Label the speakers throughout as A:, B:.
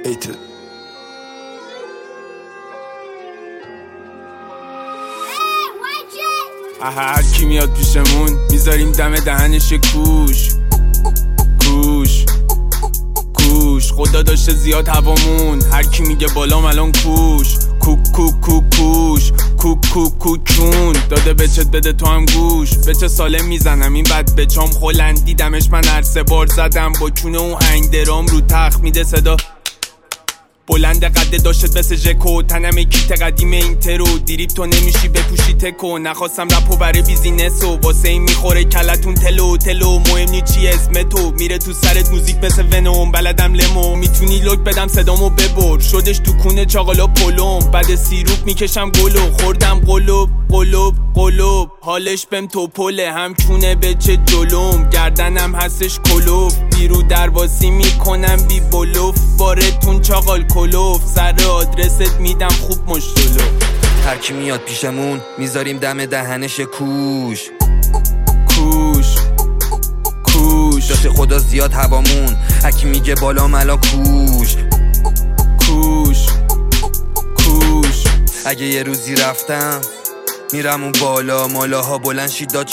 A: ایتد هر کی میاد پیشمون میذاریم دم دهنش کوش خدا داشته زیاد هوامون هر کی میگه بالام الان کوش کوچون داده بچت بده تو هم گوش بچه سالم میزنم این بد بچام خلند دیدمش من هر 3 بار زدم با چونه اون هنگ درام رو تخت میده صدا بلند قده داشت مثل ژکو تنم کیت قدیم این ترو دیریب تو نمیشی بپوشی تکو نخواستم رپو برای بیزینسو واسه این میخوره کلتون تلو مهم نی چی اسم تو میره تو سرت موزیک مثل ونوم بلدم لمو میتونی لوک بدم صدامو ببر شدش تو کونه چاقالا پلوم بعد سیروپ میکشم گلو خوردم قلوب حالش بهم تو پله همچونه بچه جلوم گردنم هستش کلوف بیرو درواسی میکنم بی بلوف بارتون چاقال کلوف سر آدرست میدم خوب مشتلو
B: هر کی میاد پیشمون میذاریم دم دهنش کوش داشته خدا زیاد هوامون هر کی میگه بالا ملا کوش اگه یه روزی رفتم میرم اون بالا مالاها بلند شید داد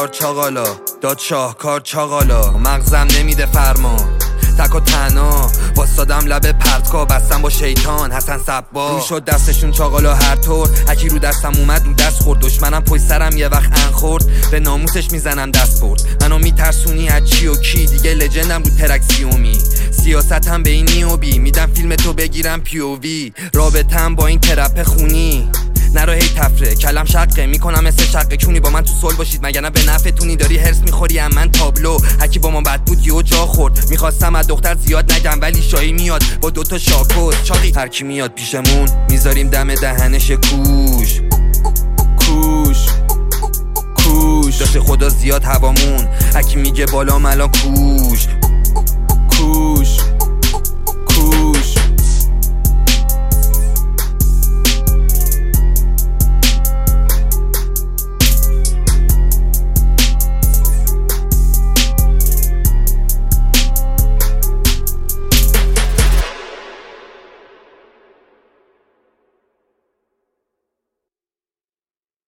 B: شاهکار چاقالا مغزم نمیده فرمان تک و تنها واسادم لب پرتکا بستم با شیطان حسن صبا رو شد دستشون چاقالا هر طور هکی رو دستم اومد رو دست خورد دشمنم پشت سرم یه وقت خورد به ناموسش میزنم دست برد منو میترسونی از چی و کی دیگه لجندم رو ترکسیومی سیاستم به این نیوبی میدم فیلم تو بگیرم پیووی رابطم با این ترپ خونی نرو هی تفره کلم شقه میکنم مثل شقه کونی با من تو صلح باشید مگر نه به نفعتونی داری هرس میخوری ام من تابلو هکی با ما بد بود یهو جا خورد میخواستم از دختر زیاد نگم ولی شایی میاد با 2 شاکوز چاقی هر کی میاد پیشمون میذاریم دم دهنش کوش داشته خدا زیاد هوامون هکی میگه بالا ملا کوش